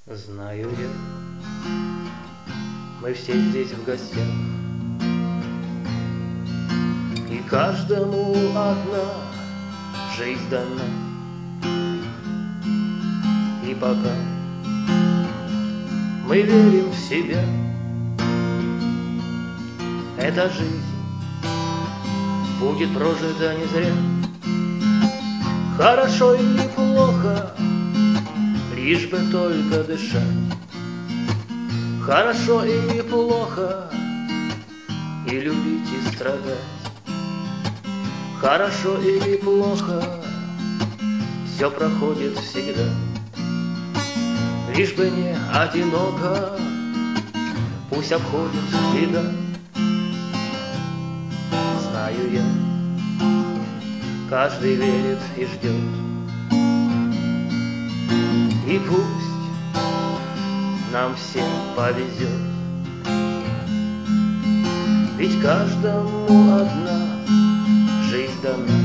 Знаю я, мы все здесь в гостях, и каждому одна жизнь дана. И пока мы верим в себя, эта жизнь будет прожита не зря. Хорошо или плохо, лишь бы только дышать. Хорошо или плохо, и любить, и страдать. Хорошо или плохо, все проходит всегда. Лишь бы не одиноко, пусть обходит беда. Знаю я, каждый верит и ждет. И пусть нам всем повезет, ведь каждому одна жизнь дана.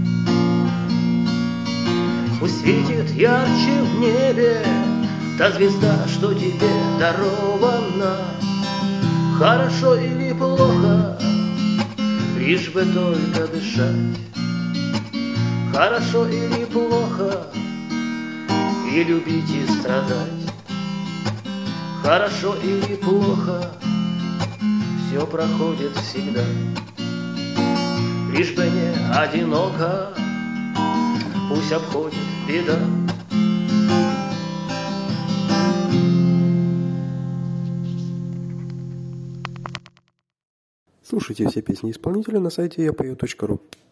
Пусть светит ярче в небе та звезда, что тебе дарована. Хорошо или плохо, лишь бы только дышать. Хорошо или плохо, и любить, и страдать. Хорошо или плохо, все проходит всегда. Лишь бы не одиноко, пусть обходит беда. Слушайте все песни исполнителя на сайте yapою.ru.